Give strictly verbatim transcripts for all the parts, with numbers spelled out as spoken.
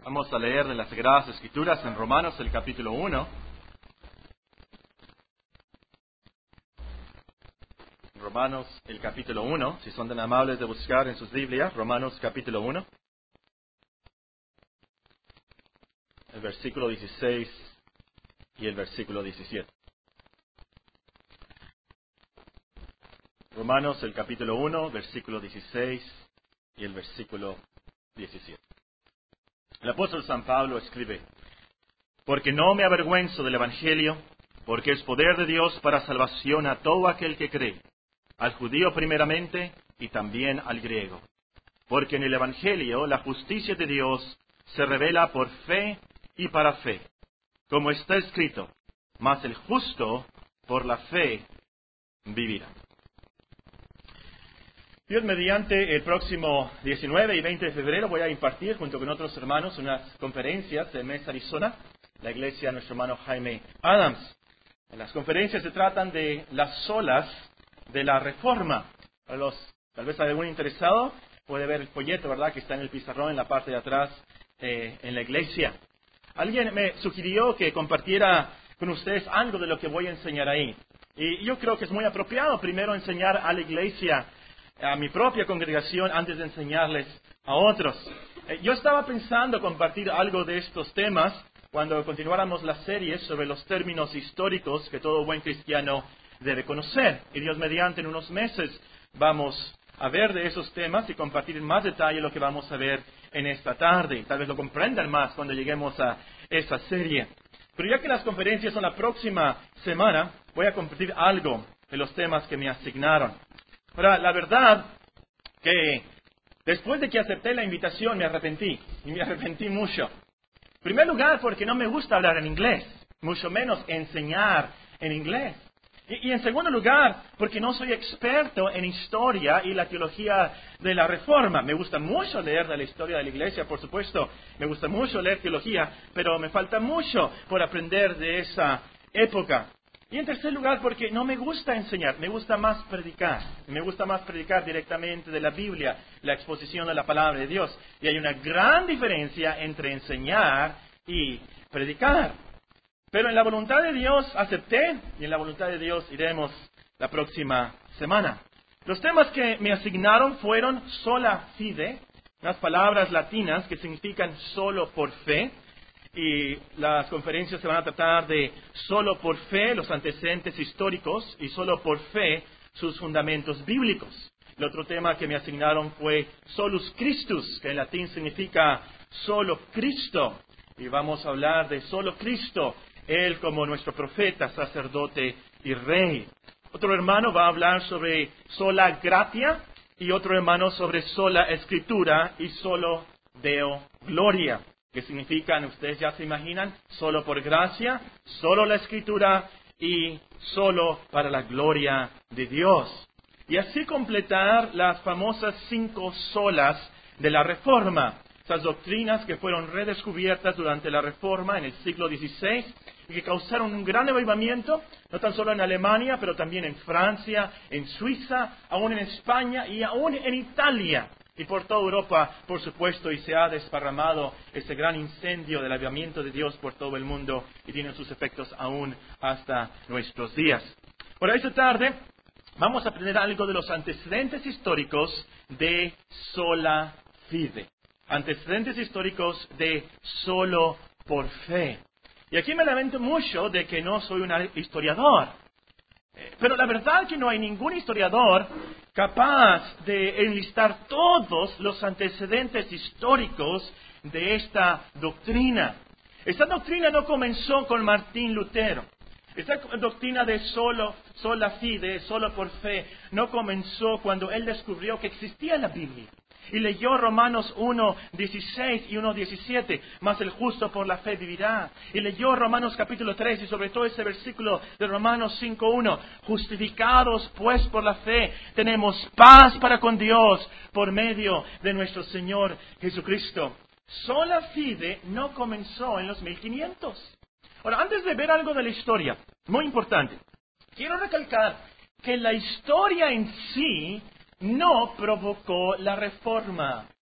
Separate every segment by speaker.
Speaker 1: Vamos a leer de las Sagradas Escrituras en Romanos, el capítulo uno. Romanos, el capítulo uno, si son tan amables de buscar en sus Biblias, Romanos capítulo uno, el versículo dieciséis y el versículo diecisiete. Romanos, el capítulo uno, versículo dieciséis y el versículo diecisiete. El apóstol San Pablo escribe: Porque no me avergüenzo del Evangelio, porque es poder de Dios para salvación a todo aquel que cree, al judío primeramente y también al griego. Porque en el Evangelio la justicia de Dios se revela por fe y para fe, como está escrito: mas el justo por la fe vivirá. Dios mediante, el próximo diecinueve y veinte de febrero voy a impartir junto con otros hermanos unas conferencias en Mesa, Arizona, la iglesia de nuestro hermano Jaime Adams. Las conferencias se tratan de las solas de la Reforma. Para los, tal vez hay algún interesado, puede ver el folleto, ¿verdad?, que está en el pizarrón en la parte de atrás eh, en la iglesia. Alguien me sugirió que compartiera con ustedes algo de lo que voy a enseñar ahí. Y yo creo que es muy apropiado primero enseñar a la iglesia, a mi propia congregación, antes de enseñarles a otros. Eh, yo estaba pensando compartir algo de estos temas cuando continuáramos la serie sobre los términos históricos que todo buen cristiano debe conocer. Y Dios mediante, en unos meses vamos a ver de esos temas y compartir en más detalle lo que vamos a ver en esta tarde. Tal vez lo comprendan más cuando lleguemos a esa serie. Pero ya que las conferencias son la próxima semana, voy a compartir algo de los temas que me asignaron. Ahora, la verdad que después de que acepté la invitación me arrepentí, y me arrepentí mucho. En primer lugar, porque no me gusta hablar en inglés, mucho menos enseñar en inglés. Y, y en segundo lugar, porque no soy experto en historia y la teología de la Reforma. Me gusta mucho leer de la historia de la Iglesia, por supuesto, me gusta mucho leer teología, pero me falta mucho por aprender de esa época. Y en tercer lugar, porque no me gusta enseñar, me gusta más predicar. Me gusta más predicar directamente de la Biblia, la exposición de la palabra de Dios. Y hay una gran diferencia entre enseñar y predicar. Pero en la voluntad de Dios acepté, y en la voluntad de Dios iremos la próxima semana. Los temas que me asignaron fueron sola fide, unas palabras latinas que significan solo por fe. Y las conferencias se van a tratar de solo por fe, los antecedentes históricos, y solo por fe, sus fundamentos bíblicos. El otro tema que me asignaron fue solus Christus, que en latín significa solo Cristo. Y vamos a hablar de solo Cristo, Él como nuestro profeta, sacerdote y rey. Otro hermano va a hablar sobre sola gratia, y otro hermano sobre sola escritura y solo Deo gloria. ¿Qué significan? Ustedes ya se imaginan, solo por gracia, solo la Escritura y solo para la gloria de Dios. Y así completar las famosas cinco solas de la Reforma. Esas doctrinas que fueron redescubiertas durante la Reforma en el siglo dieciséis y que causaron un gran avivamiento, no tan solo en Alemania, pero también en Francia, en Suiza, aún en España y aún en Italia. Y por toda Europa, por supuesto, y se ha desparramado ese gran incendio del avivamiento de Dios por todo el mundo y tiene sus efectos aún hasta nuestros días. Por esta tarde vamos a aprender algo de los antecedentes históricos de sola fide. Antecedentes históricos de solo por fe. Y aquí me lamento mucho de que no soy un historiador. Pero la verdad es que no hay ningún historiador capaz de enlistar todos los antecedentes históricos de esta doctrina. Esta doctrina no comenzó con Martín Lutero. Esta doctrina de solo, sola fide, solo por fe, no comenzó cuando él descubrió que existía la Biblia. Y leyó Romanos uno dieciséis y uno diecisiete, mas el justo por la fe vivirá. Y leyó Romanos capítulo tres y sobre todo ese versículo de Romanos cinco uno. Justificados pues por la fe, tenemos paz para con Dios por medio de nuestro Señor Jesucristo. Sola fide no comenzó en los mil quinientos. Ahora, antes de ver algo de la historia, muy importante, quiero recalcar que la historia en sí no provocó la Reforma.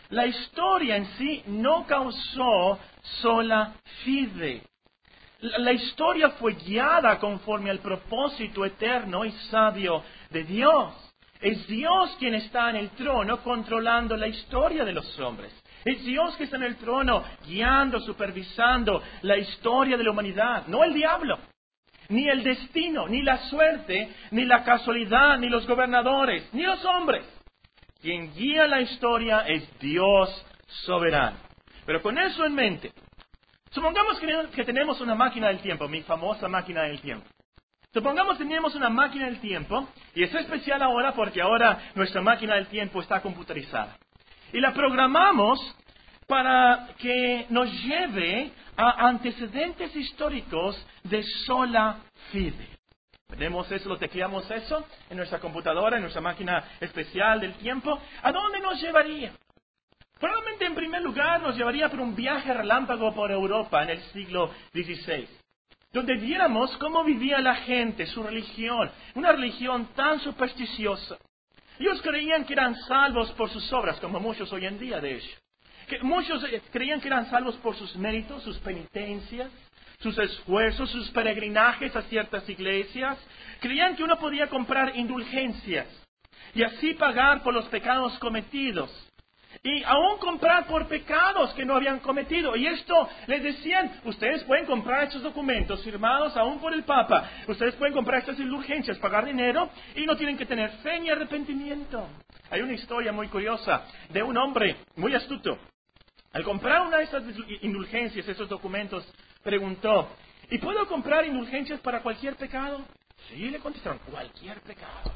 Speaker 1: La historia en sí no causó sola fide. La, la historia fue guiada conforme al propósito eterno y sabio de Dios. Es Dios quien está en el trono controlando la historia de los hombres. Es Dios que está en el trono guiando, supervisando la historia de la humanidad, no el diablo. Ni el destino, ni la suerte, ni la casualidad, ni los gobernadores, ni los hombres. Quien guía la historia es Dios soberano. Pero con eso en mente, supongamos que, que tenemos una máquina del tiempo, mi famosa máquina del tiempo. Supongamos que tenemos una máquina del tiempo, y es especial ahora porque ahora nuestra máquina del tiempo está computarizada. Y la programamos para que nos lleve a antecedentes históricos de sola fide. Tenemos eso, lo tecleamos eso en nuestra computadora, en nuestra máquina especial del tiempo. ¿A dónde nos llevaría? Probablemente en primer lugar nos llevaría por un viaje relámpago por Europa en el siglo dieciséis, donde viéramos cómo vivía la gente, su religión, una religión tan supersticiosa. Ellos creían que eran salvos por sus obras, como muchos hoy en día, de hecho. Que muchos creían que eran salvos por sus méritos, sus penitencias, sus esfuerzos, sus peregrinajes a ciertas iglesias. Creían que uno podía comprar indulgencias y así pagar por los pecados cometidos. Y aún comprar por pecados que no habían cometido. Y esto les decían, ustedes pueden comprar estos documentos firmados aún por el Papa. Ustedes pueden comprar estas indulgencias, pagar dinero y no tienen que tener fe ni arrepentimiento. Hay una historia muy curiosa de un hombre muy astuto. Al comprar una de esas indulgencias, esos documentos, preguntó, ¿y puedo comprar indulgencias para cualquier pecado? Sí, le contestaron, cualquier pecado.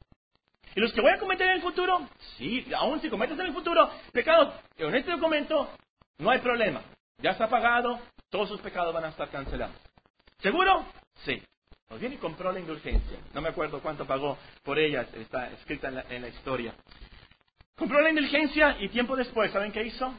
Speaker 1: ¿Y los que voy a cometer en el futuro? Sí, aún si cometes en el futuro pecados, en este documento no hay problema. Ya está pagado, todos sus pecados van a estar cancelados. ¿Seguro? Sí. Pues viene y compró la indulgencia. No me acuerdo cuánto pagó por ella, está escrita en la, en la historia. Compró la indulgencia y tiempo después, ¿saben qué hizo?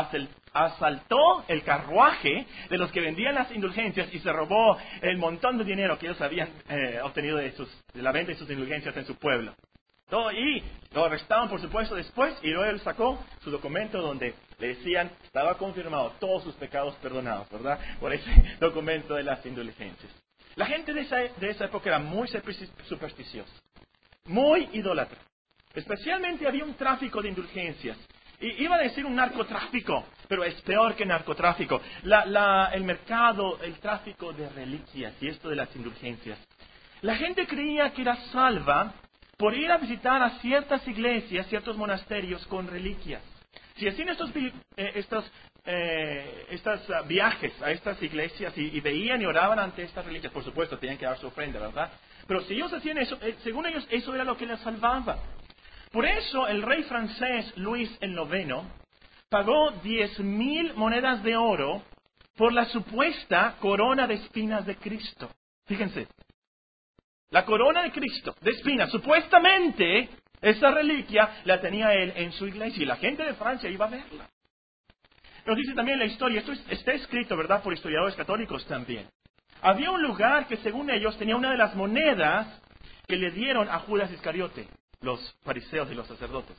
Speaker 1: Asaltó el carruaje de los que vendían las indulgencias y se robó el montón de dinero que ellos habían eh, obtenido de, sus, de la venta de sus indulgencias en su pueblo. Todo, y lo arrestaron, por supuesto, después, y luego él sacó su documento donde le decían, estaba confirmado, todos sus pecados perdonados, ¿verdad? Por ese documento de las indulgencias. La gente de esa, de esa época era muy supersticiosa, muy idólatra. Especialmente había un tráfico de indulgencias. Y iba a decir un narcotráfico, pero es peor que narcotráfico. La, la, el mercado, el tráfico de reliquias y esto de las indulgencias. La gente creía que era salva por ir a visitar a ciertas iglesias, ciertos monasterios con reliquias. Si hacían estos, eh, estos, eh, estos uh, viajes a estas iglesias y, y veían y oraban ante estas reliquias, por supuesto, tenían que dar su ofrenda, ¿verdad? Pero si ellos hacían eso, eh, según ellos, eso era lo que les salvaba. Por eso el rey francés Luis el noveno pagó diez mil monedas de oro por la supuesta corona de espinas de Cristo. Fíjense, la corona de Cristo, de espinas, supuestamente esa reliquia la tenía él en su iglesia y la gente de Francia iba a verla. Nos dice también la historia, esto está escrito, ¿verdad?, por historiadores católicos también. Había un lugar que según ellos tenía una de las monedas que le dieron a Judas Iscariote, los fariseos y los sacerdotes.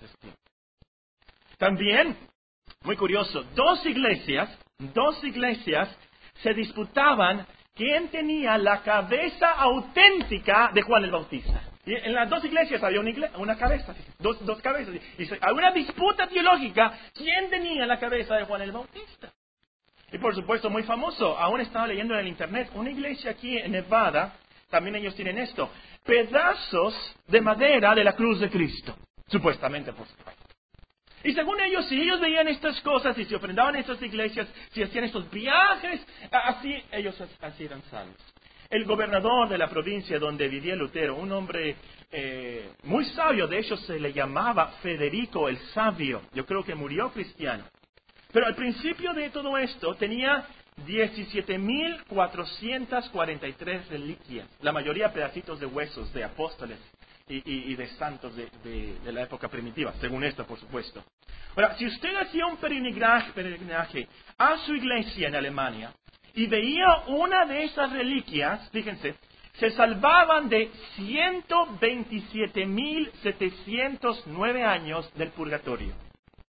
Speaker 1: También, muy curioso, dos iglesias, dos iglesias se disputaban quién tenía la cabeza auténtica de Juan el Bautista. Y en las dos iglesias había una, igle- una cabeza, dos, dos cabezas. Y se- había una disputa teológica, quién tenía la cabeza de Juan el Bautista. Y por supuesto, muy famoso, aún estaba leyendo en el internet, una iglesia aquí en Nevada, también ellos tienen esto, pedazos de madera de la cruz de Cristo, supuestamente, por supuesto. Y según ellos, si ellos veían estas cosas y se ofrendaban en estas iglesias, si hacían estos viajes, así ellos así eran salvos. El gobernador de la provincia donde vivía Lutero, un hombre eh, muy sabio, de hecho se le llamaba Federico el Sabio, yo creo que murió cristiano. Pero al principio de todo esto tenía diecisiete mil cuatrocientas cuarenta y tres reliquias, la mayoría pedacitos de huesos de apóstoles y, y, y de santos de, de, de la época primitiva, según esto, por supuesto. Ahora, si usted hacía un peregrinaje, peregrinaje a su iglesia en Alemania y veía una de esas reliquias, fíjense, se salvaban de ciento veintisiete mil setecientos nueve años del purgatorio.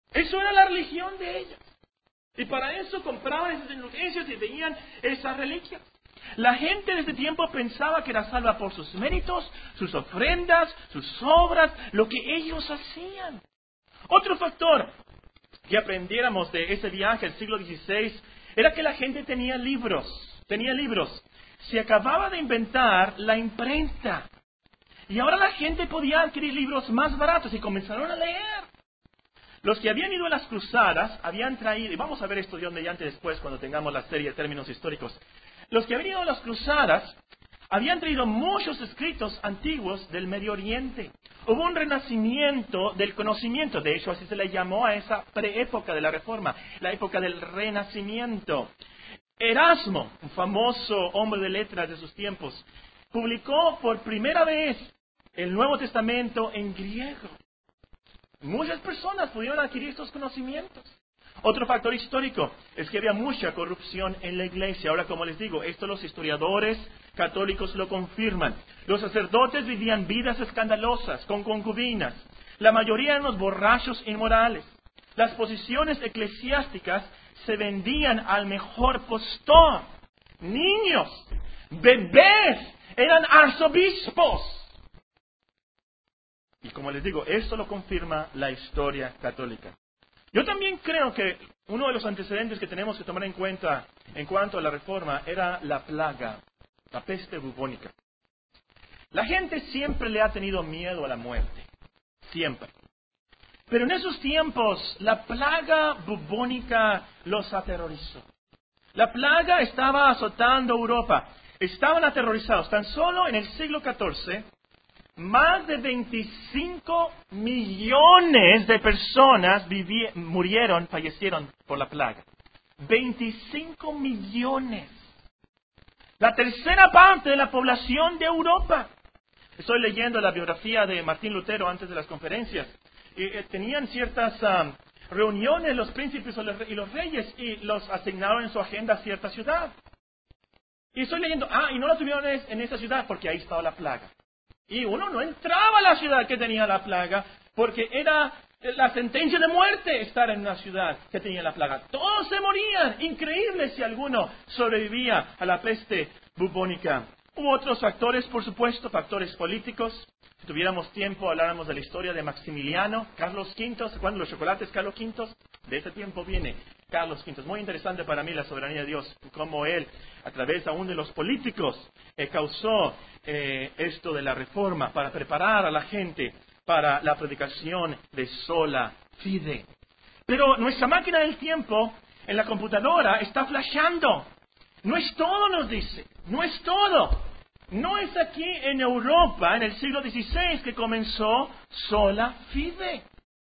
Speaker 1: Eso era la religión de ellos. Y para eso compraban esas indulgencias y veían esas reliquias. La gente de ese tiempo pensaba que era salva por sus méritos, sus ofrendas, sus obras, lo que ellos hacían. Otro factor que aprendiéramos de ese viaje al siglo dieciséis era que la gente tenía libros, tenía libros. Se acababa de inventar la imprenta. Y ahora la gente podía adquirir libros más baratos y comenzaron a leer. Los que habían ido a las cruzadas habían traído, y vamos a ver esto de donde y antes después cuando tengamos la serie de términos históricos. Los que habían ido a las cruzadas habían traído muchos escritos antiguos del Medio Oriente. Hubo un renacimiento del conocimiento, de hecho así se le llamó a esa preépoca de la Reforma, la época del Renacimiento. Erasmo, un famoso hombre de letras de sus tiempos, publicó por primera vez el Nuevo Testamento en griego. Muchas personas pudieron adquirir estos conocimientos. Otro factor histórico es que había mucha corrupción en la iglesia. Ahora, como les digo, esto los historiadores católicos lo confirman. Los sacerdotes vivían vidas escandalosas, con concubinas. La mayoría eran los borrachos inmorales. Las posiciones eclesiásticas se vendían al mejor postor. Niños, bebés, eran arzobispos. Y como les digo, esto lo confirma la historia católica. Yo también creo que uno de los antecedentes que tenemos que tomar en cuenta en cuanto a la Reforma era la plaga, la peste bubónica. La gente siempre le ha tenido miedo a la muerte, siempre. Pero en esos tiempos la plaga bubónica los aterrorizó. La plaga estaba azotando Europa. Estaban aterrorizados. Tan solo en el siglo catorce, más de veinticinco millones de personas viví- murieron, fallecieron por la plaga. veinticinco millones. La tercera parte de la población de Europa. Estoy leyendo la biografía de Martín Lutero antes de las conferencias. Y, eh, tenían ciertas um, reuniones los príncipes y los reyes y los asignaron en su agenda a cierta ciudad. Y estoy leyendo, ah, y no lo tuvieron en esa ciudad porque ahí estaba la plaga. Y uno no entraba a la ciudad que tenía la plaga porque era la sentencia de muerte estar en una ciudad que tenía la plaga. Todos se morían. Increíble si alguno sobrevivía a la peste bubónica. Hubo otros factores, por supuesto, factores políticos. Si tuviéramos tiempo, habláramos de la historia de Maximiliano, Carlos quinto. ¿Se acuerdan los chocolates Carlos quinto? De ese tiempo viene Carlos quinto. Es muy interesante para mí la soberanía de Dios, cómo él, a través aún de los políticos, eh, causó eh, esto de la reforma para preparar a la gente para la predicación de sola fide. Pero nuestra máquina del tiempo en la computadora está flasheando. No es todo, nos dice. No es todo. No es aquí en Europa, en el siglo dieciséis, que comenzó sola fide.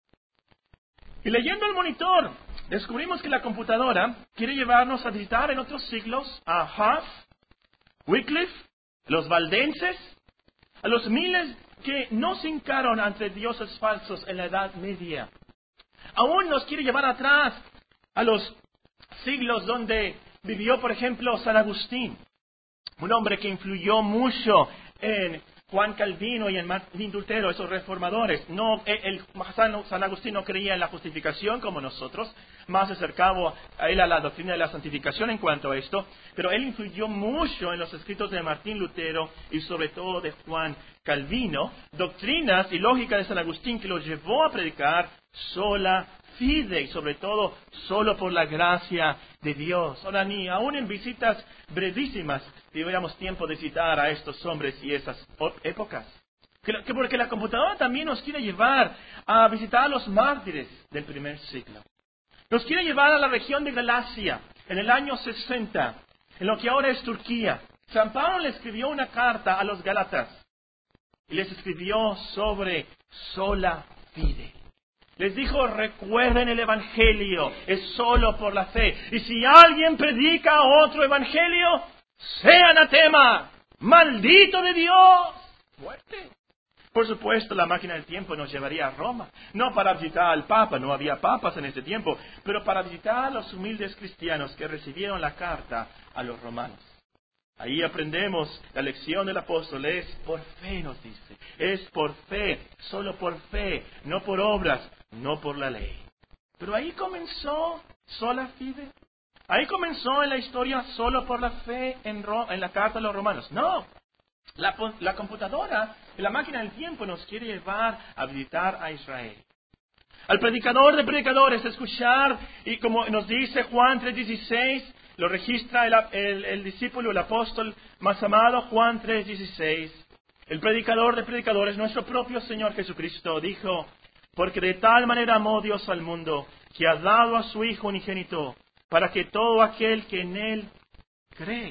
Speaker 1: Y leyendo el monitor, descubrimos que la computadora quiere llevarnos a visitar en otros siglos a Huff, Wycliffe, los valdenses, a los miles que no se hincaron ante dioses falsos en la Edad Media. Aún nos quiere llevar atrás a los siglos donde vivió, por ejemplo, San Agustín, un hombre que influyó mucho en Juan Calvino y en Martín Lutero, esos reformadores. No, el, San, San Agustín no creía en la justificación como nosotros, más acercado a él a la doctrina de la santificación en cuanto a esto, pero él influyó mucho en los escritos de Martín Lutero y sobre todo de Juan Calvino, doctrinas y lógica de San Agustín que lo llevó a predicar sola fide y sobre todo solo por la gracia de Dios. Ahora, ni aún en visitas brevísimas tuviéramos tiempo de citar a estos hombres y esas épocas. Que, que porque la computadora también nos quiere llevar a visitar a los mártires del primer siglo. Nos quiere llevar a la región de Galacia en el año sesenta, en lo que ahora es Turquía. San Pablo le escribió una carta a los Gálatas y les escribió sobre sola fide. Les dijo, recuerden el Evangelio, es solo por la fe. Y si alguien predica otro Evangelio, sea anatema, maldito de Dios. Muerte. Por supuesto, la máquina del tiempo nos llevaría a Roma. No para visitar al Papa, no había papas en ese tiempo, pero para visitar a los humildes cristianos que recibieron la carta a los romanos. Ahí aprendemos la lección del apóstol, es por fe, nos dice. Es por fe, solo por fe, no por obras, no por la ley. Pero ahí comenzó sola fide. Ahí comenzó en la historia solo por la fe en, Ro- en la carta a los romanos. No, la, la computadora, la máquina del tiempo nos quiere llevar a visitar a Israel. Al predicador de predicadores, escuchar, y como nos dice Juan tres dieciséis, lo registra el, el, el discípulo, el apóstol más amado, Juan tres dieciséis. El predicador de predicadores, nuestro propio Señor Jesucristo, dijo, porque de tal manera amó Dios al mundo, que ha dado a su Hijo unigénito, para que todo aquel que en Él cree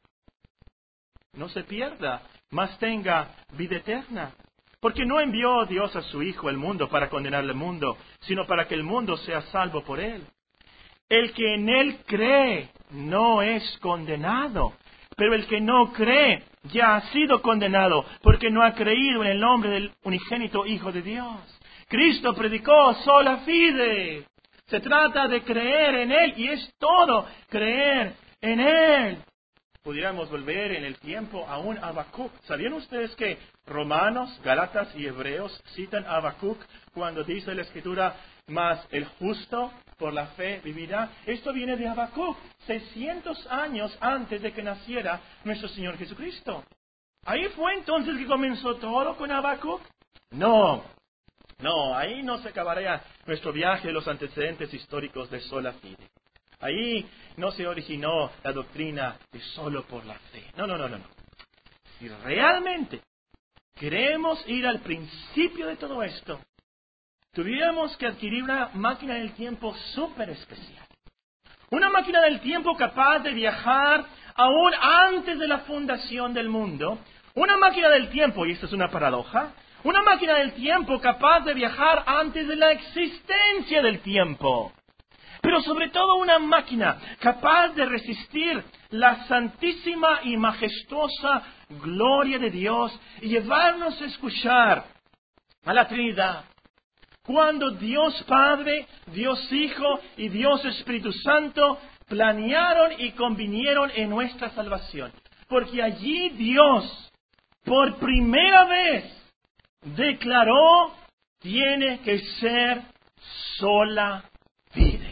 Speaker 1: no se pierda, mas tenga vida eterna. Porque no envió Dios a su Hijo al mundo para condenar al mundo, sino para que el mundo sea salvo por Él. El que en Él cree no es condenado, pero el que no cree ya ha sido condenado, porque no ha creído en el nombre del unigénito Hijo de Dios. Cristo predicó sola fide. Se trata de creer en Él, y es todo creer en Él. Pudiéramos volver en el tiempo a un Habacuc. ¿Sabían ustedes que Romanos, Gálatas y Hebreos citan a Habacuc cuando dice la Escritura, mas el justo por la fe vivirá? Esto viene de Habacuc, seiscientos años antes de que naciera nuestro Señor Jesucristo. ¿Ahí fue entonces que comenzó todo con Habacuc? No, no, ahí no se acabaría nuestro viaje de los antecedentes históricos de sola fide. Ahí no se originó la doctrina de solo por la fe. No, no, no, no, no. Si realmente queremos ir al principio de todo esto, tuviéramos que adquirir una máquina del tiempo súper especial. Una máquina del tiempo capaz de viajar aún antes de la fundación del mundo. Una máquina del tiempo, y esto es una paradoja, una máquina del tiempo capaz de viajar antes de la existencia del tiempo. Pero sobre todo una máquina capaz de resistir la santísima y majestuosa gloria de Dios y llevarnos a escuchar a la Trinidad. Cuando Dios Padre, Dios Hijo y Dios Espíritu Santo planearon y convinieron en nuestra salvación. Porque allí Dios, por primera vez, declaró, tiene que ser sola fide.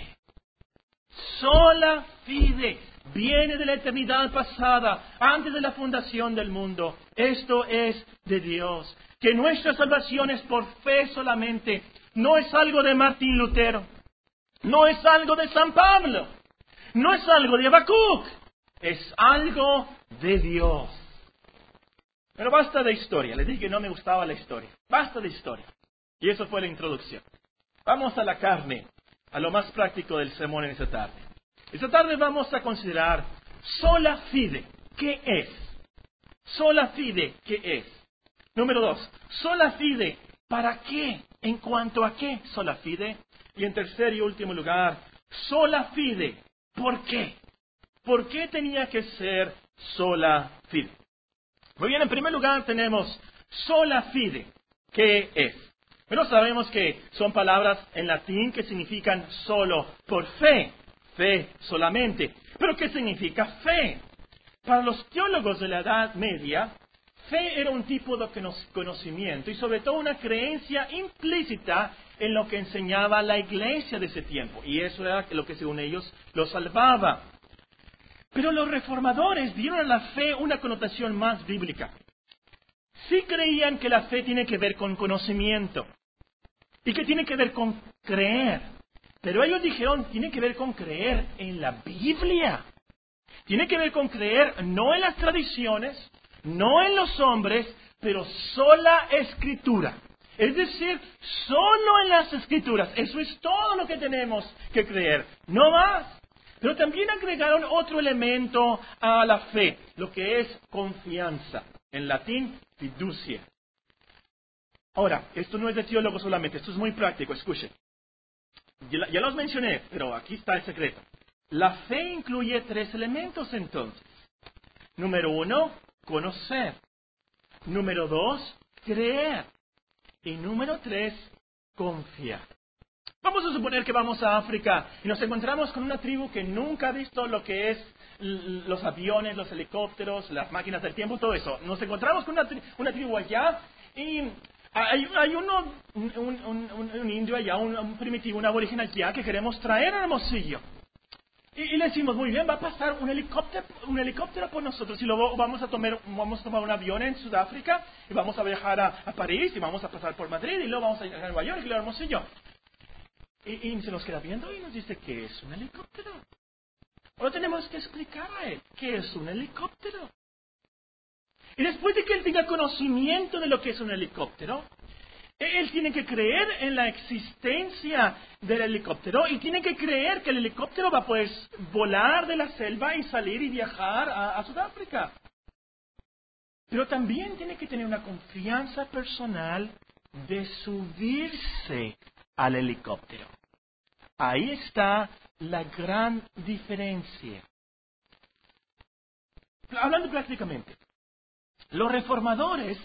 Speaker 1: Sola fide. Viene de la eternidad pasada, antes de la fundación del mundo. Esto es de Dios. Que nuestra salvación es por fe solamente. No es algo de Martín Lutero. No es algo de San Pablo. No es algo de Habacuc. Es algo de Dios. Pero basta de historia. Les dije que no me gustaba la historia. Basta de historia. Y eso fue la introducción. Vamos a la carne, a lo más práctico del sermón en esta tarde. Esta tarde vamos a considerar sola fide. ¿Qué es? Sola fide, ¿qué es? Número dos, sola fide, ¿para qué? ¿En cuanto a qué sola fide? Y en tercer y último lugar, sola fide, ¿por qué? ¿Por qué tenía que ser sola fide? Muy bien, en primer lugar tenemos sola fide, ¿qué es? Pero sabemos que son palabras en latín que significan solo por fe, fe solamente. ¿Pero qué significa fe? Para los teólogos de la Edad Media, fe era un tipo de conocimiento y sobre todo una creencia implícita en lo que enseñaba la iglesia de ese tiempo. Y eso era lo que según ellos lo salvaba. Pero los reformadores dieron a la fe una connotación más bíblica. Sí creían que la fe tiene que ver con conocimiento y que tiene que ver con creer. Pero ellos dijeron, tiene que ver con creer en la Biblia. Tiene que ver con creer no en las tradiciones, no en los hombres, pero sola Escritura. Es decir, solo en las Escrituras. Eso es todo lo que tenemos que creer, no más. Pero también agregaron otro elemento a la fe, lo que es confianza. En latín, fiducia. Ahora, esto no es de teólogos solamente, esto es muy práctico, escuchen. Ya, ya los mencioné, pero aquí está el secreto. La fe incluye tres elementos entonces. Número uno, conocer. Número dos, creer. Y número tres, confiar. Vamos a suponer que vamos a África y nos encontramos con una tribu que nunca ha visto lo que es los aviones, los helicópteros, las máquinas del tiempo, todo eso. Nos encontramos con una, tri- una tribu allá y Hay, hay uno, un, un, un, un indio allá, un, un primitivo, un aborigen allá que queremos traer a Hermosillo. Y, y le decimos, muy bien, va a pasar un helicóptero, un helicóptero por nosotros y luego vamos a tomar, vamos a tomar un avión en Sudáfrica y vamos a viajar a, a París y vamos a pasar por Madrid y luego vamos a llegar a Nueva York y luego a Hermosillo. Y, y se nos queda viendo y nos dice, ¿qué es un helicóptero? Ahora tenemos que explicar a él qué es un helicóptero. Y después de que él tenga conocimiento de lo que es un helicóptero, él tiene que creer en la existencia del helicóptero y tiene que creer que el helicóptero va a poder volar de la selva y salir y viajar a, a Sudáfrica. Pero también tiene que tener una confianza personal de subirse al helicóptero. Ahí está la gran diferencia. Hablando prácticamente, los reformadores,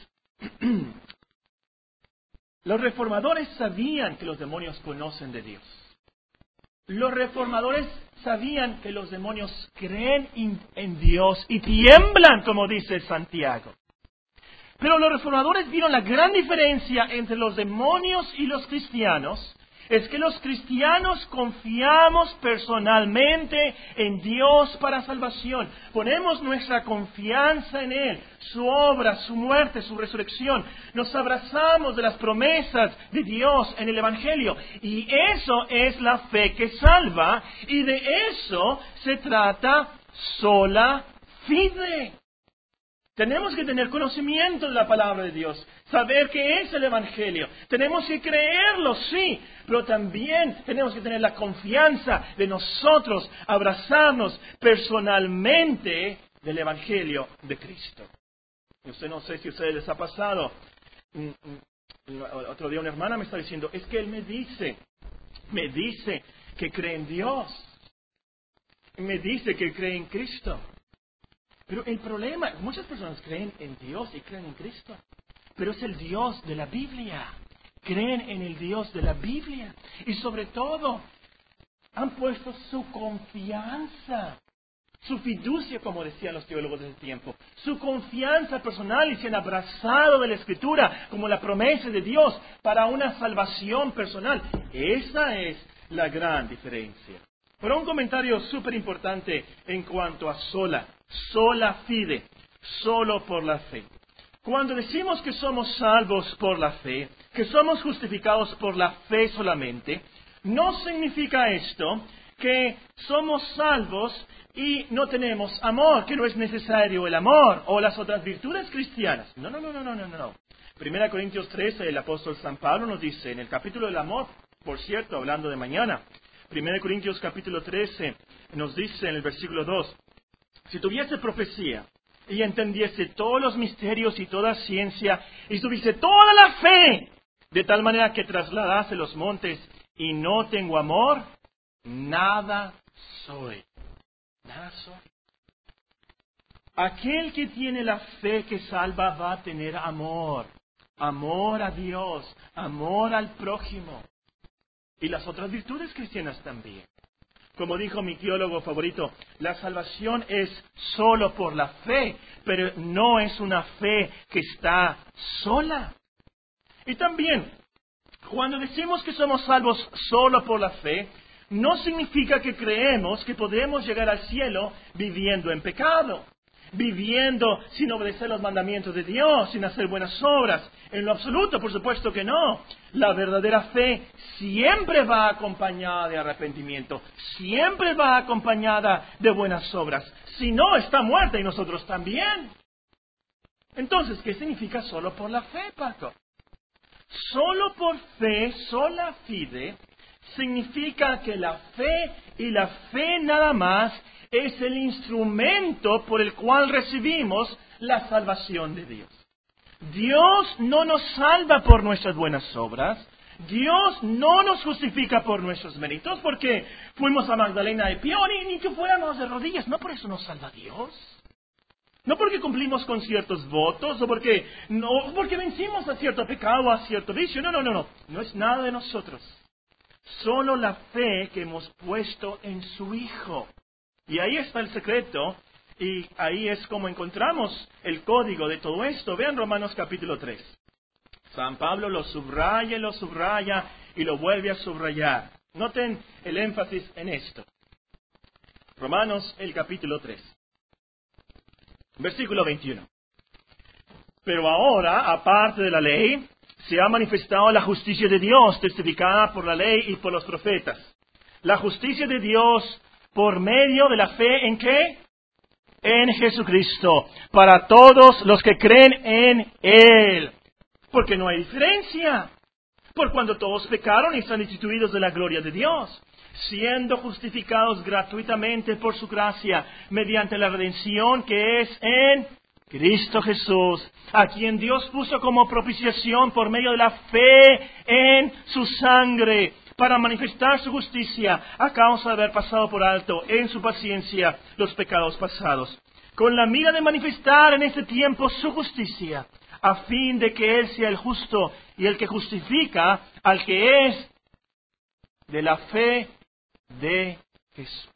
Speaker 1: los reformadores sabían que los demonios conocen de Dios. Los reformadores sabían que los demonios creen en Dios y tiemblan, como dice Santiago. Pero los reformadores vieron la gran diferencia entre los demonios y los cristianos. Es que los cristianos confiamos personalmente en Dios para salvación. Ponemos nuestra confianza en Él, su obra, su muerte, su resurrección. Nos abrazamos de las promesas de Dios en el Evangelio. Y eso es la fe que salva. Y de eso se trata sola fide. Tenemos que tener conocimiento de la palabra de Dios, saber qué es el Evangelio. Tenemos que creerlo, sí, pero también tenemos que tener la confianza de nosotros abrazarnos personalmente del Evangelio de Cristo. Yo sé, no sé si a ustedes les ha pasado. Otro día una hermana me está diciendo, es que él me dice, me dice que cree en Dios. Me dice que cree en Cristo. Pero el problema, muchas personas creen en Dios y creen en Cristo, pero es el Dios de la Biblia. Creen en el Dios de la Biblia y sobre todo han puesto su confianza, su fiducia, como decían los teólogos de ese tiempo, su confianza personal y se han abrazado de la Escritura como la promesa de Dios para una salvación personal. Esa es la gran diferencia. Pero un comentario súper importante en cuanto a sola, sola fide, solo por la fe. Cuando decimos que somos salvos por la fe, que somos justificados por la fe solamente, no significa esto que somos salvos y no tenemos amor, que no es necesario el amor o las otras virtudes cristianas. No, no, no, no, no, no, no. Primera Corintios trece, el apóstol San Pablo nos dice, en el capítulo del amor, por cierto, hablando de mañana, Primera Corintios capítulo trece nos dice en el versículo dos, si tuviese profecía y entendiese todos los misterios y toda ciencia y tuviese toda la fe, de tal manera que trasladase los montes y no tengo amor, nada soy. Nada soy. Aquel que tiene la fe que salva va a tener amor. Amor a Dios, amor al prójimo. Y las otras virtudes cristianas también. Como dijo mi teólogo favorito, la salvación es solo por la fe, pero no es una fe que está sola. Y también, cuando decimos que somos salvos solo por la fe, no significa que creemos que podemos llegar al cielo viviendo en pecado, viviendo sin obedecer los mandamientos de Dios, sin hacer buenas obras. En lo absoluto, por supuesto que no. La verdadera fe siempre va acompañada de arrepentimiento, siempre va acompañada de buenas obras. Si no, está muerta y nosotros también. Entonces, ¿qué significa solo por la fe, Paco? Solo por fe, sola fide, significa que la fe y la fe nada más es el instrumento por el cual recibimos la salvación de Dios. Dios no nos salva por nuestras buenas obras. Dios no nos justifica por nuestros méritos, porque fuimos a Magdalena de Pío, ni, ni que fuéramos de rodillas. No por eso nos salva Dios. No porque cumplimos con ciertos votos, o porque, no, porque vencimos a cierto pecado o a cierto vicio. No, no, no, no. No es nada de nosotros. Solo la fe que hemos puesto en su Hijo. Y ahí está el secreto, y ahí es como encontramos el código de todo esto. Vean Romanos capítulo tres. San Pablo lo subraya y lo subraya y lo vuelve a subrayar. Noten el énfasis en esto. Romanos, el capítulo tres. Versículo veintiuno. Pero ahora, aparte de la ley, se ha manifestado la justicia de Dios, testificada por la ley y por los profetas. La justicia de Dios por medio de la fe ¿en qué? En Jesucristo, para todos los que creen en Él. Porque no hay diferencia. Por cuando todos pecaron y están destituidos de la gloria de Dios, siendo justificados gratuitamente por su gracia, mediante la redención que es en Cristo Jesús, a quien Dios puso como propiciación por medio de la fe en su sangre, para manifestar su justicia, a causa de haber pasado por alto en su paciencia los pecados pasados, con la mira de manifestar en este tiempo su justicia, a fin de que Él sea el justo y el que justifica al que es de la fe de Jesús.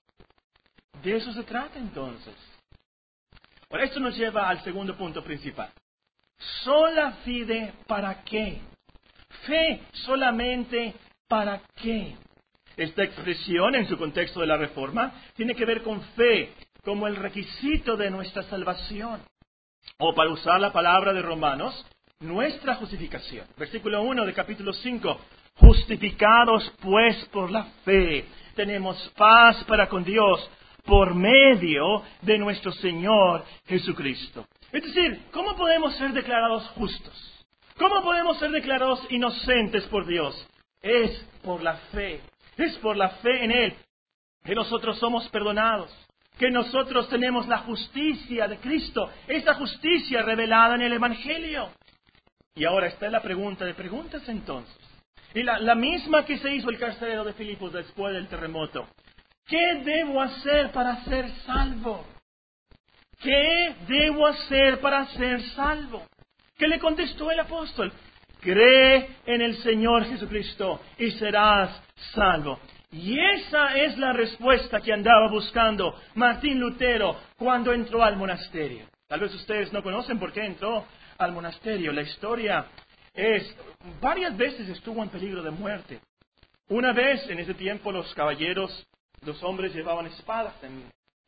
Speaker 1: De eso se trata entonces. Ahora, esto nos lleva al segundo punto principal. Sola fide, ¿para qué? Fe solamente, ¿para qué? Esta expresión, en su contexto de la Reforma, tiene que ver con fe como el requisito de nuestra salvación. O, para usar la palabra de Romanos, nuestra justificación. Versículo uno de capítulo cinco. Justificados pues por la fe, tenemos paz para con Dios por medio de nuestro Señor Jesucristo. Es decir, ¿cómo podemos ser declarados justos? ¿Cómo podemos ser declarados inocentes por Dios? Es por la fe. Es por la fe en Él que nosotros somos perdonados, que nosotros tenemos la justicia de Cristo, esa justicia revelada en el Evangelio. Y ahora está la pregunta de preguntas entonces. Y la, la misma que se hizo el carcelero de Filipos después del terremoto. ¿Qué debo hacer para ser salvo? ¿Qué debo hacer para ser salvo? ¿Qué le contestó el apóstol? Cree en el Señor Jesucristo y serás salvo. Y esa es la respuesta que andaba buscando Martín Lutero cuando entró al monasterio. Tal vez ustedes no conocen por qué entró al monasterio. La historia es, varias veces estuvo en peligro de muerte. Una vez, en ese tiempo, los caballeros, los hombres llevaban espadas. En,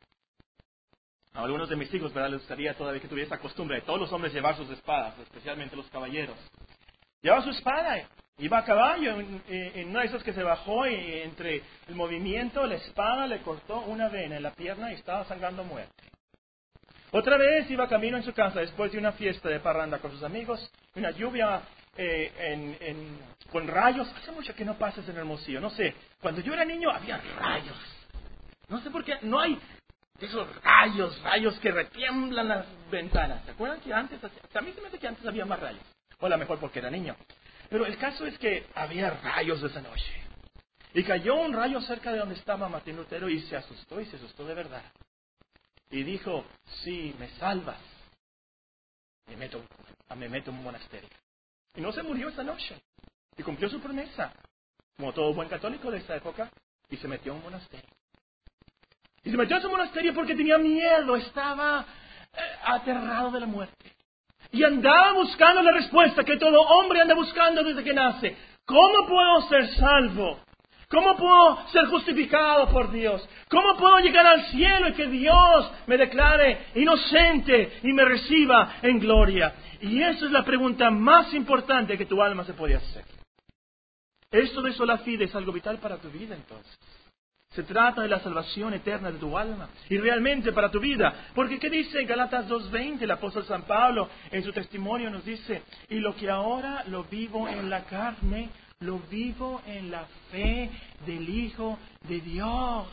Speaker 1: a algunos de mis hijos, ¿verdad?, les gustaría todavía que tuviera esa costumbre de todos los hombres llevar sus espadas, especialmente los caballeros. Llevaba su espada, iba a caballo, en, en una de esas que se bajó y entre el movimiento, la espada le cortó una vena en la pierna y estaba sangrando a muerte. Otra vez iba camino en su casa después de una fiesta de parranda con sus amigos, una lluvia eh, en, en, con rayos. Hace mucho que no pasas en Hermosillo, no sé. Cuando yo era niño había rayos. No sé por qué, no hay esos rayos, rayos que retiemblan las ventanas. ¿Se acuerdan que antes, a mí se me hace que antes había más rayos? O a lo mejor porque era niño. Pero el caso es que había rayos esa noche. Y cayó un rayo cerca de donde estaba Martín Lutero y se asustó, y se asustó de verdad. Y dijo, si me salvas, me meto, me meto en un monasterio. Y no se murió esa noche. Y cumplió su promesa, como todo buen católico de esa época, y se metió en un monasterio. Y se metió en su monasterio porque tenía miedo, estaba eh, aterrado de la muerte. Y andaba buscando la respuesta que todo hombre anda buscando desde que nace. ¿Cómo puedo ser salvo? ¿Cómo puedo ser justificado por Dios? ¿Cómo puedo llegar al cielo y que Dios me declare inocente y me reciba en gloria? Y esa es la pregunta más importante que tu alma se puede hacer. Esto de sola fide es algo vital para tu vida entonces. Se trata de la salvación eterna de tu alma y realmente para tu vida. Porque ¿qué dice en Gálatas dos veinte? El apóstol San Pablo en su testimonio nos dice, y lo que ahora lo vivo en la carne, lo vivo en la fe del Hijo de Dios.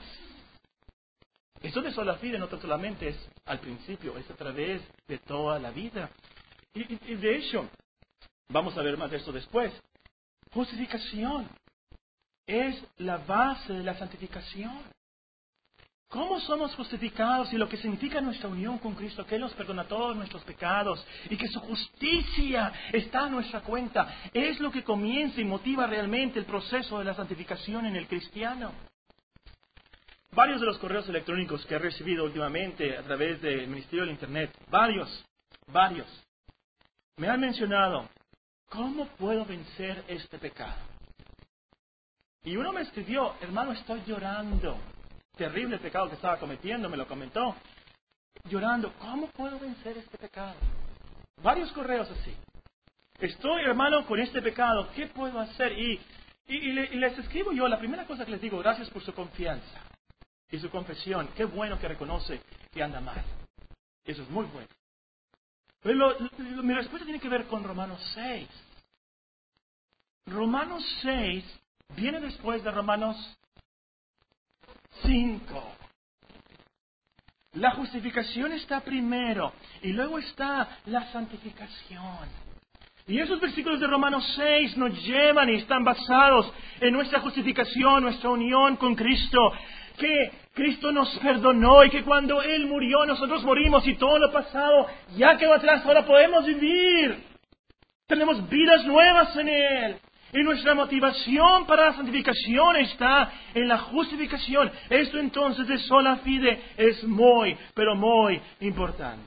Speaker 1: Esto de sola fide no solamente es al principio, es a través de toda la vida. Y, y, y de hecho, vamos a ver más de esto después. Justificación es la base de la santificación. ¿Cómo somos justificados? Y lo que significa nuestra unión con Cristo, que Él nos perdona todos nuestros pecados y que su justicia está a nuestra cuenta, es lo que comienza y motiva realmente el proceso de la santificación en el cristiano. Varios de los correos electrónicos que he recibido últimamente a través del Ministerio del Internet, varios, varios, me han mencionado ¿cómo puedo vencer este pecado? Y uno me escribió, hermano, estoy llorando. Terrible pecado que estaba cometiendo, me lo comentó. Llorando, ¿cómo puedo vencer este pecado? Varios correos así. Estoy, hermano, con este pecado, ¿qué puedo hacer? Y, y, y, le, y les escribo yo, la primera cosa que les digo, gracias por su confianza y su confesión. Qué bueno que reconoce que anda mal. Eso es muy bueno. Pero lo, lo, mi respuesta tiene que ver con Romanos seis. Romanos seis viene después de Romanos cinco. La justificación está primero y luego está la santificación. Y esos versículos de Romanos seis nos llevan y están basados en nuestra justificación, nuestra unión con Cristo. Que Cristo nos perdonó y que cuando Él murió nosotros morimos y todo lo pasado ya quedó atrás, ahora podemos vivir. Tenemos vidas nuevas en Él. Y nuestra motivación para la santificación está en la justificación. Esto entonces de sola fide es muy, pero muy importante.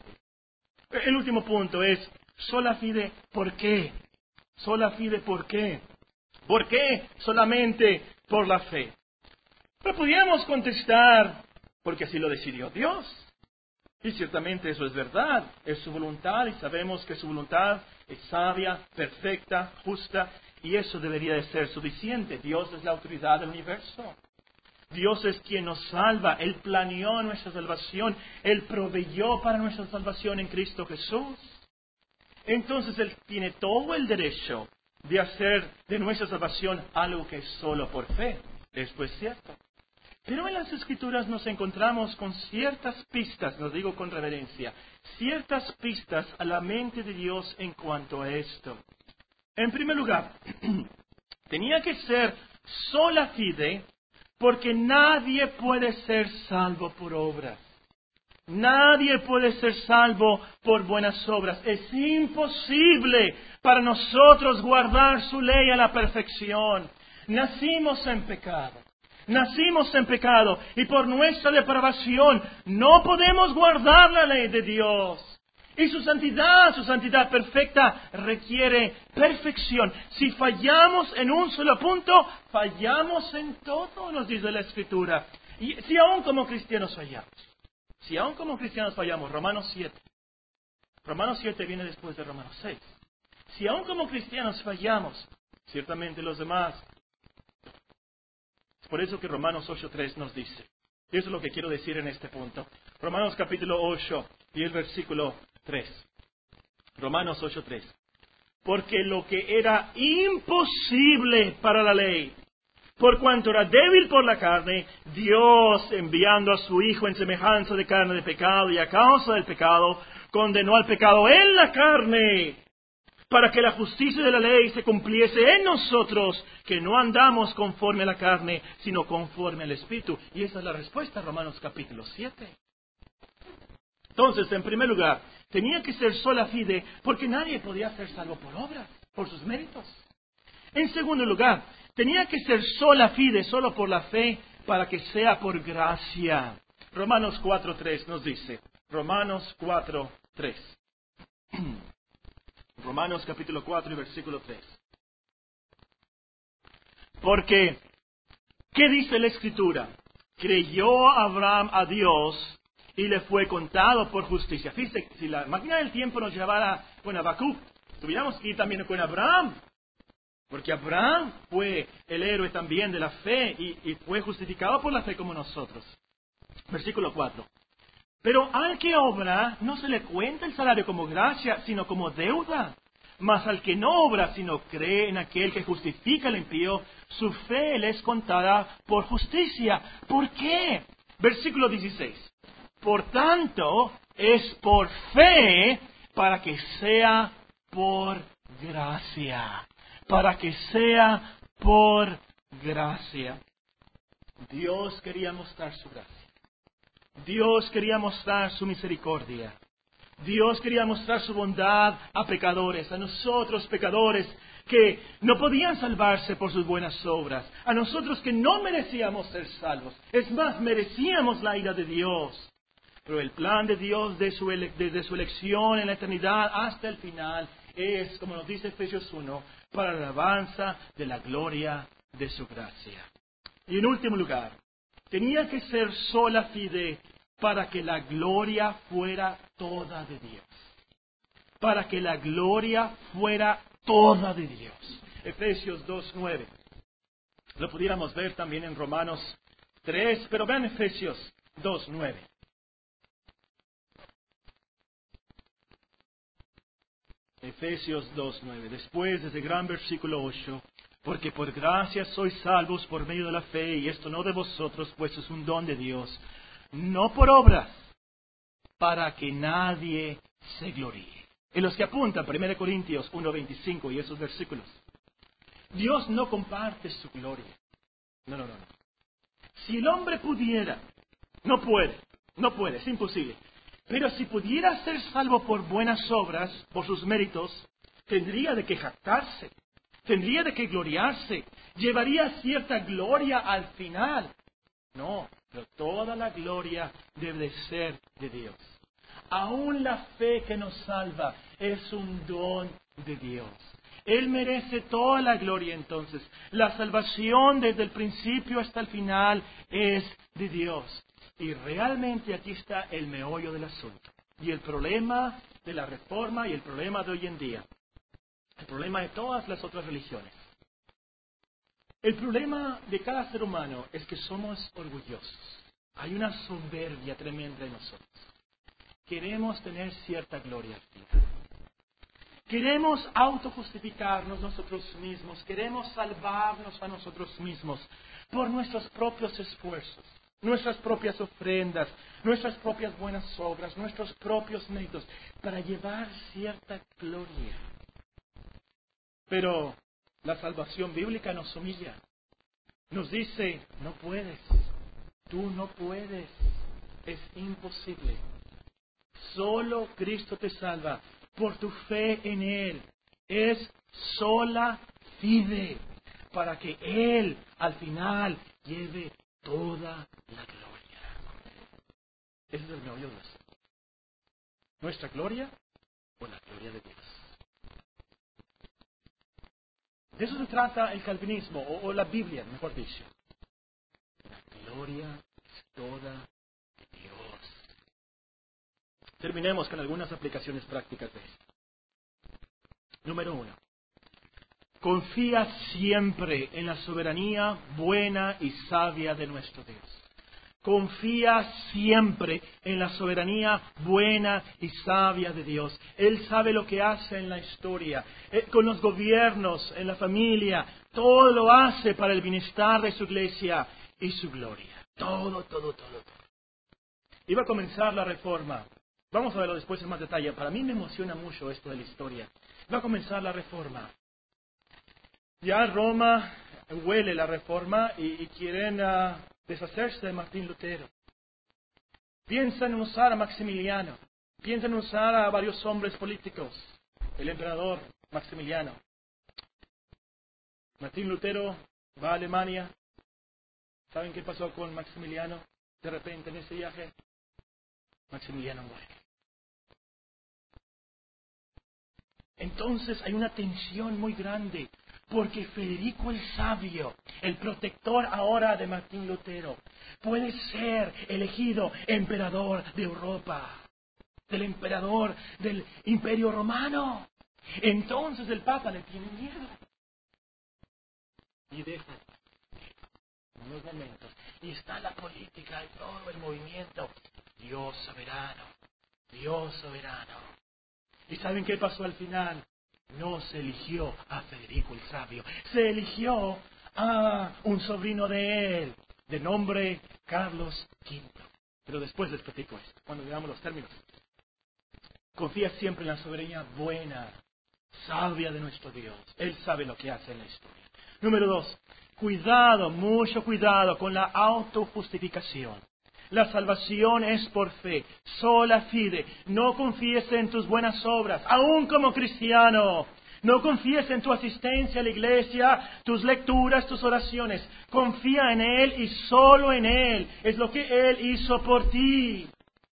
Speaker 1: El último punto es sola fide, ¿por qué? Sola fide, ¿por qué? ¿Por qué solamente por la fe? Pero pudiéramos contestar, porque así lo decidió Dios. Y ciertamente eso es verdad, es su voluntad y sabemos que su voluntad es sabia, perfecta, justa. Y eso debería de ser suficiente. Dios es la autoridad del universo. Dios es quien nos salva. Él planeó nuestra salvación. Él proveyó para nuestra salvación en Cristo Jesús. Entonces Él tiene todo el derecho de hacer de nuestra salvación algo que es solo por fe. Esto es cierto. Pero en las Escrituras nos encontramos con ciertas pistas, lo digo con reverencia, ciertas pistas a la mente de Dios en cuanto a esto. En primer lugar, tenía que ser sola fide, porque nadie puede ser salvo por obras. Nadie puede ser salvo por buenas obras. Es imposible para nosotros guardar su ley a la perfección. Nacimos en pecado. Nacimos en pecado y por nuestra depravación no podemos guardar la ley de Dios. Y su santidad, su santidad perfecta, requiere perfección. Si fallamos en un solo punto, fallamos en todo, nos dice la Escritura. Y si aún como cristianos fallamos, si aún como cristianos fallamos, Romanos siete. Romanos siete viene después de Romanos seis. Si aún como cristianos fallamos, ciertamente los demás. Es por eso que Romanos ocho tres nos dice. Eso es lo que quiero decir en este punto. Romanos capítulo ocho y el versículo tres. Romanos ocho tres. Porque lo que era imposible para la ley, por cuanto era débil por la carne, Dios, enviando a su Hijo en semejanza de carne de pecado y a causa del pecado, condenó al pecado en la carne, para que la justicia de la ley se cumpliese en nosotros, que no andamos conforme a la carne, sino conforme al Espíritu. Y esa es la respuesta a Romanos capítulo siete. Entonces, en primer lugar, tenía que ser sola fide, porque nadie podía ser salvo por obras, por sus méritos. En segundo lugar, tenía que ser sola fide, solo por la fe, para que sea por gracia. Romanos cuatro tres nos dice, Romanos cuatro tres. Romanos capítulo cuatro y versículo tres. Porque, ¿qué dice la Escritura? Creyó Abraham a Dios y le fue contado por justicia. Fíjate, si la máquina del tiempo nos llevara con Habacuc, tuviéramos que ir también con Abraham. Porque Abraham fue el héroe también de la fe y, y fue justificado por la fe como nosotros. Versículo cuatro. Pero al que obra no se le cuenta el salario como gracia, sino como deuda. Mas al que no obra, sino cree en aquel que justifica al impío, su fe le es contada por justicia. ¿Por qué? Versículo dieciséis. Por tanto, es por fe para que sea por gracia. Para que sea por gracia. Dios quería mostrar su gracia. Dios quería mostrar su misericordia. Dios quería mostrar su bondad a pecadores, a nosotros pecadores que no podían salvarse por sus buenas obras, a nosotros que no merecíamos ser salvos. Es más, merecíamos la ira de Dios. Pero el plan de Dios de su ele- desde su elección en la eternidad hasta el final es, como nos dice Efesios uno, para la alabanza de la gloria de su gracia. Y en último lugar, tenía que ser sola fide para que la gloria fuera toda de Dios. Para que la gloria fuera toda de Dios. Efesios dos nueve. Lo pudiéramos ver también en Romanos tres, pero vean Efesios dos nueve. Efesios dos nueve. Después, desde el gran versículo ocho. Porque por gracia sois salvos por medio de la fe, y esto no de vosotros, pues es un don de Dios, no por obras, para que nadie se gloríe. En los que apuntan primera Corintios uno veinticinco y esos versículos. Dios no comparte su gloria. No, no, no, no. Si el hombre pudiera, no puede, no puede, es imposible. Pero si pudiera ser salvo por buenas obras, por sus méritos, tendría de que jactarse, tendría de que gloriarse, llevaría cierta gloria al final. No, pero toda la gloria debe de ser de Dios. Aún la fe que nos salva es un don de Dios. Él merece toda la gloria entonces. La salvación desde el principio hasta el final es de Dios. Y realmente aquí está el meollo del asunto. Y el problema de la Reforma y el problema de hoy en día. El problema de todas las otras religiones. El problema de cada ser humano es que somos orgullosos. Hay una soberbia tremenda en nosotros. Queremos tener cierta gloria al final. Queremos autojustificarnos nosotros mismos. Queremos salvarnos a nosotros mismos por nuestros propios esfuerzos, nuestras propias ofrendas, nuestras propias buenas obras, nuestros propios méritos, para llevar cierta gloria. Pero la salvación bíblica nos humilla. Nos dice, no puedes, tú no puedes, es imposible. Solo Cristo te salva por tu fe en Él. Es sola fide para que Él al final lleve toda la gloria. Ese es el meollo de eso. ¿Nuestra gloria o la gloria de Dios? De eso se trata el calvinismo, o, o la Biblia, mejor dicho. La gloria es toda de Dios. Terminemos con algunas aplicaciones prácticas de esto. Número uno. Confía siempre en la soberanía buena y sabia de nuestro Dios. Confía siempre en la soberanía buena y sabia de Dios. Él sabe lo que hace en la historia, eh, con los gobiernos, en la familia. Todo lo hace para el bienestar de su iglesia y su gloria. Todo, todo, todo, todo. Iba a comenzar la Reforma. Vamos a verlo después en más detalle. Para mí me emociona mucho esto de la historia. Va a comenzar la Reforma. Ya Roma huele la Reforma y, y quieren uh, deshacerse de Martín Lutero. Piensan en usar a Maximiliano. Piensan en usar a varios hombres políticos. El emperador Maximiliano. Martín Lutero va a Alemania. ¿Saben qué pasó con Maximiliano de repente en ese viaje? Maximiliano muere. Entonces hay una tensión muy grande, porque Federico el Sabio, el protector ahora de Martín Lutero, puede ser elegido emperador de Europa, del emperador del Imperio Romano. Entonces el Papa le tiene miedo. Y deja unos momentos. Y está la política y todo el movimiento. Dios soberano, Dios soberano. ¿Y saben qué pasó al final? No se eligió a Federico el Sabio, se eligió a un sobrino de él, de nombre Carlos quinto. Pero después les platico esto, cuando veamos los términos. Confía siempre en la soberanía buena, sabia de nuestro Dios. Él sabe lo que hace en la historia. Número dos, cuidado, mucho cuidado con la autojustificación. La salvación es por fe, sola fide. No confíes en tus buenas obras, aún como cristiano. No confíes en tu asistencia a la iglesia, tus lecturas, tus oraciones. Confía en Él y solo en Él. Es lo que Él hizo por ti.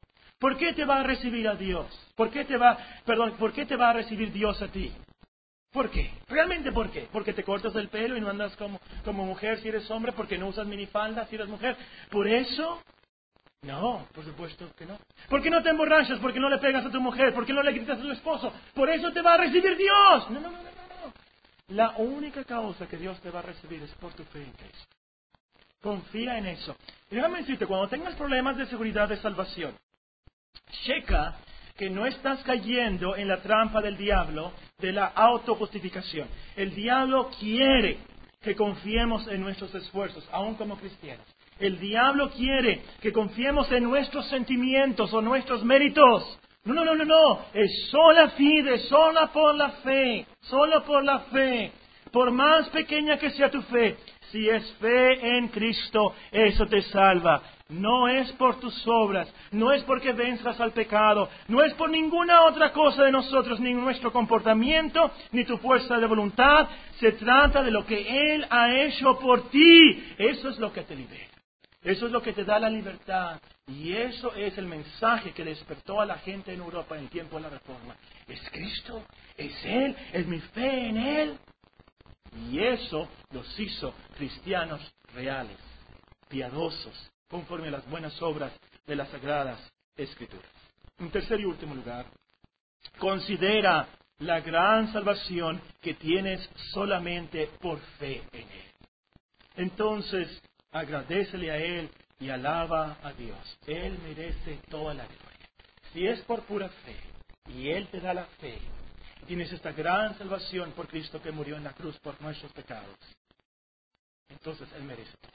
Speaker 1: ¿Por qué te va a recibir a Dios? ¿Por qué te va, perdón, por qué te va a recibir Dios a ti? ¿Por qué? ¿Realmente por qué? ¿Porque te cortas el pelo y no andas como, como mujer si eres hombre? ¿Porque no usas minifalda si eres mujer? ¿Por eso? No, por supuesto que no. ¿Por qué no te emborrachas? ¿Por qué no le pegas a tu mujer? ¿Por qué no le gritas a tu esposo? ¿Por eso te va a recibir Dios? No, no, no, no, no. La única causa que Dios te va a recibir es por tu fe en Cristo. Confía en eso. Y déjame decirte, cuando tengas problemas de seguridad de salvación, checa que no estás cayendo en la trampa del diablo de la autojustificación. El diablo quiere que confiemos en nuestros esfuerzos, aún como cristianos. El diablo quiere que confiemos en nuestros sentimientos o nuestros méritos. No, no, no, no, no. Es sola fide, sola por la fe, solo por la fe. Por más pequeña que sea tu fe, si es fe en Cristo, eso te salva. No es por tus obras, no es porque venzas al pecado, no es por ninguna otra cosa de nosotros, ni nuestro comportamiento, ni tu fuerza de voluntad. Se trata de lo que Él ha hecho por ti. Eso es lo que te libera. Eso es lo que te da la libertad. Y eso es el mensaje que despertó a la gente en Europa en el tiempo de la Reforma. ¿Es Cristo? ¿Es Él? ¿Es mi fe en Él? Y eso los hizo cristianos reales, piadosos, conforme a las buenas obras de las Sagradas Escrituras. En tercer y último lugar, considera la gran salvación que tienes solamente por fe en Él. Entonces, agradécele a Él y alaba a Dios. Él merece toda la gloria. Si es por pura fe, y Él te da la fe, tienes esta gran salvación por Cristo que murió en la cruz por nuestros pecados, entonces Él merece todo.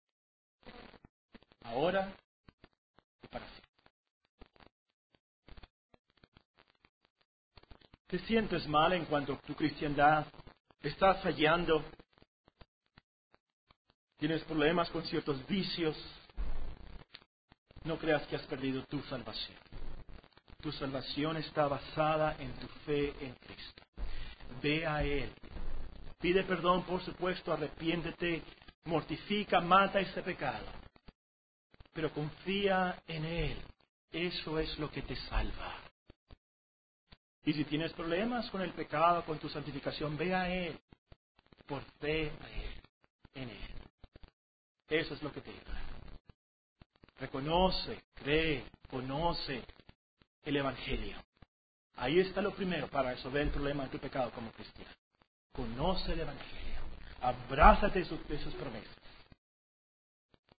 Speaker 1: Ahora y para siempre. ¿Te sientes mal en cuanto a tu cristiandad? ¿Estás fallando? ¿Tienes problemas con ciertos vicios? No creas que has perdido tu salvación. Tu salvación está basada en tu fe en Cristo. Ve a Él. Pide perdón, por supuesto, arrepiéntete, mortifica, mata ese pecado. Pero confía en Él. Eso es lo que te salva. Y si tienes problemas con el pecado, con tu santificación, ve a Él. Por fe a Él, en Él. Eso es lo que te ayuda. Reconoce, cree, conoce el Evangelio. Ahí está lo primero para resolver el problema de tu pecado como cristiano. Conoce el Evangelio. Abrázate de sus, de sus promesas.